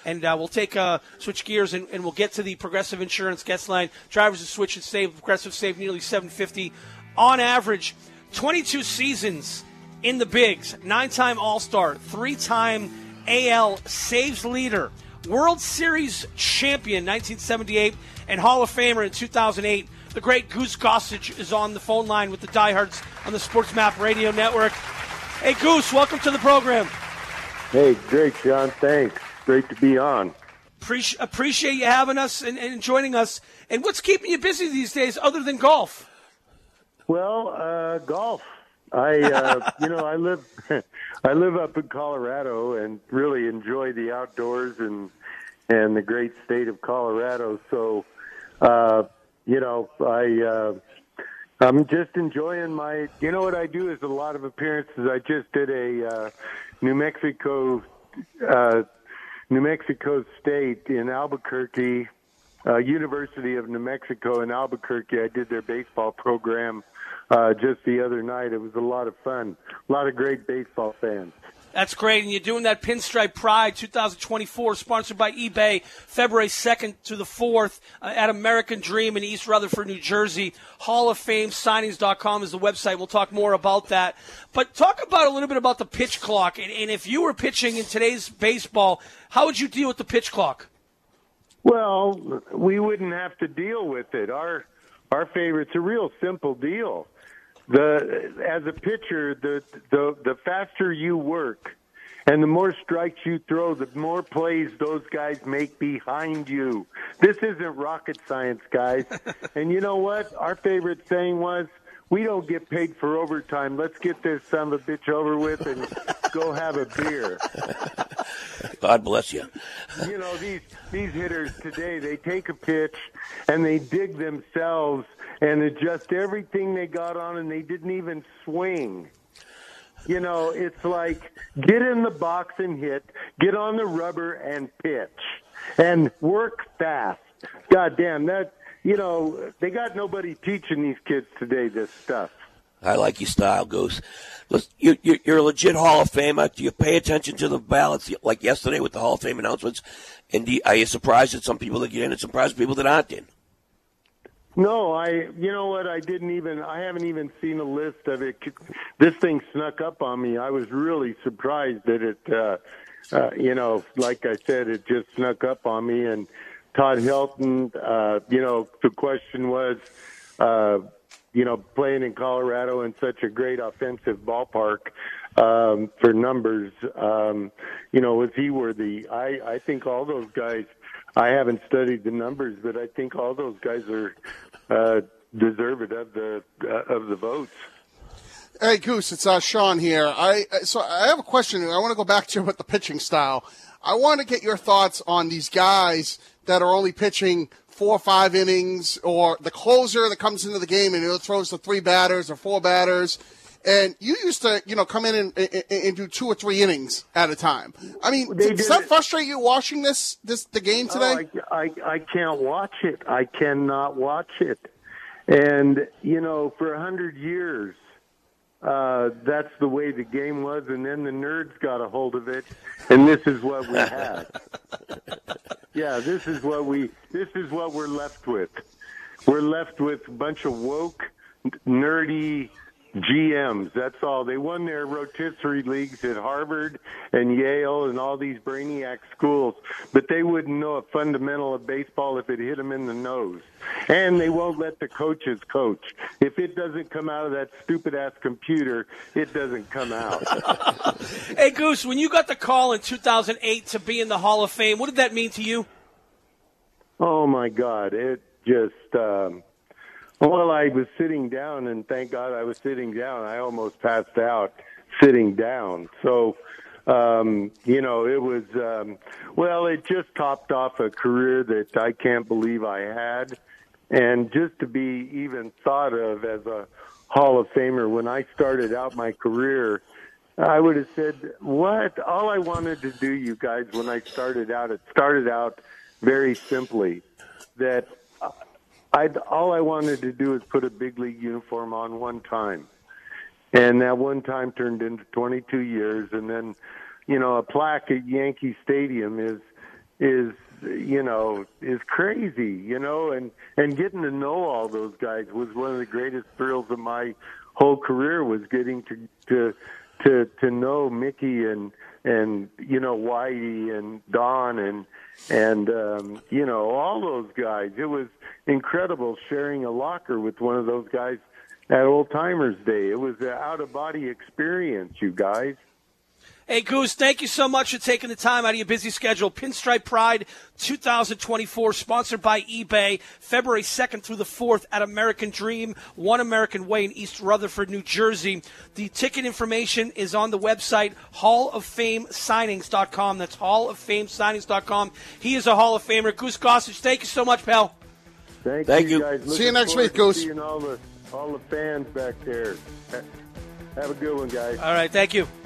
And we'll switch gears, and we'll get to the Progressive Insurance guest line. Drivers who switch and save. Progressive save nearly $750 on average. 22 seasons in the bigs. 9-time All-Star. 3-time AL saves leader. World Series champion 1978 and Hall of Famer in 2008. The great Goose Gossage is on the phone line with the diehards on the SportsMap Radio Network. Hey, Goose, welcome to the program. Hey, great, John. Thanks. Great to be on. Appreciate you having us and joining us. And what's keeping you busy these days other than golf? Well, golf. I live up in Colorado and really enjoy the outdoors and the great state of Colorado. So, I'm just enjoying what I do is a lot of appearances. I just did a New Mexico State in Albuquerque, University of New Mexico in Albuquerque. I did their baseball program just the other night. It was a lot of fun. A lot of great baseball fans. That's great. And you're doing that Pinstripe Pride 2024, sponsored by eBay, February 2nd to the 4th at American Dream in East Rutherford, New Jersey. Hall of Fame signings.com is the website. We'll talk more about that. But talk about a little bit about the pitch clock. And if you were pitching in today's baseball, how would you deal with the pitch clock? Well, we wouldn't have to deal with it. Our favorite's a real simple deal. As a pitcher, the faster you work and the more strikes you throw, the more plays those guys make behind you. This isn't rocket science, guys. And you know what? Our favorite saying was, we don't get paid for overtime. Let's get this son of a bitch over with and go have a beer. God bless you. You know, these hitters today, they take a pitch and they dig themselves and adjust everything they got on, and they didn't even swing. You know, it's like, get in the box and hit, get on the rubber and pitch, and work fast. God damn, they got nobody teaching these kids today this stuff. I like your style, Goose. Listen, you're a legit Hall of Famer. Do you pay attention to the ballots like yesterday with the Hall of Fame announcements? And are you surprised at some people that get in and surprised people that aren't in? No, you know what? I haven't even seen a list of it. This thing snuck up on me. I was really surprised that it, like I said, it just snuck up on me. And Todd Helton, the question was, playing in Colorado in such a great offensive ballpark, for numbers, was he worthy? I think all those guys, I haven't studied the numbers, but I think all those guys are deserving of the votes. Hey, Goose, it's Sean here. So I have a question. I want to go back to with the pitching style. I want to get your thoughts on these guys that are only pitching 4 or 5 innings, or the closer that comes into the game and throws the 3 batters or 4 batters. And you used to, come in and do 2 or 3 innings at a time. I mean, does that frustrate you watching the game today? I can't watch it. I cannot watch it. And, for 100 years, that's the way the game was. And then the nerds got a hold of it. And this is what we had. Yeah, this is what we're left with. We're left with a bunch of woke, nerdy GMs. That's all. They won their rotisserie leagues at Harvard and Yale and all these brainiac schools, but they wouldn't know a fundamental of baseball if it hit them in the nose. And they won't let the coaches coach. If it doesn't come out of that stupid-ass computer, it doesn't come out. Hey, Goose, when you got the call in 2008 to be in the Hall of Fame, what did that mean to you? Oh, my God. It just well, I was sitting down, and thank God I was sitting down. I almost passed out sitting down. So, it was, it just topped off a career that I can't believe I had. And just to be even thought of as a Hall of Famer, when I started out my career, I would have said, what? All I wanted to do, you guys, when I started out, it started out very simply that all I wanted to do is put a big league uniform on one time. And that one time turned into 22 years. And then, a plaque at Yankee Stadium is crazy, and getting to know all those guys was one of the greatest thrills of my whole career, was getting to know Mickey and Whitey and Don and all those guys. It was incredible sharing a locker with one of those guys at Old Timers Day. It was an out-of-body experience, you guys. Hey, Goose, thank you so much for taking the time out of your busy schedule. Pinstripe Pride 2024, sponsored by eBay, February 2nd through the 4th at American Dream, One American Way in East Rutherford, New Jersey. The ticket information is on the website, halloffamesignings.com. That's halloffamesignings.com. He is a Hall of Famer. Goose Gossage, thank you so much, pal. Thank you, guys. See you next week, Goose. Seeing all the fans back there. Have a good one, guys. All right, thank you.